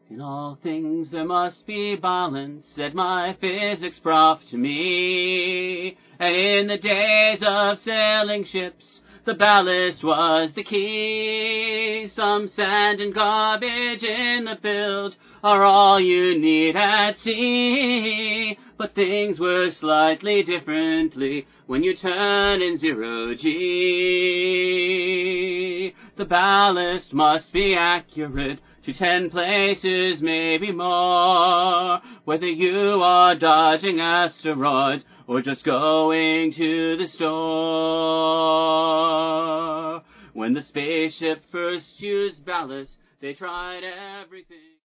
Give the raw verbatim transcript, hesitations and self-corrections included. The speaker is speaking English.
In all things there must be balance, said my physics prof to me. And in the days of sailing ships, the ballast was the key. Some sand and garbage in the bilge are all you need at sea. But things were slightly differently when you turn in zero G. The ballast must be accurate to ten places, maybe more, whether you are dodging asteroids or just going to the store. When the spaceship first used ballast, they tried everything.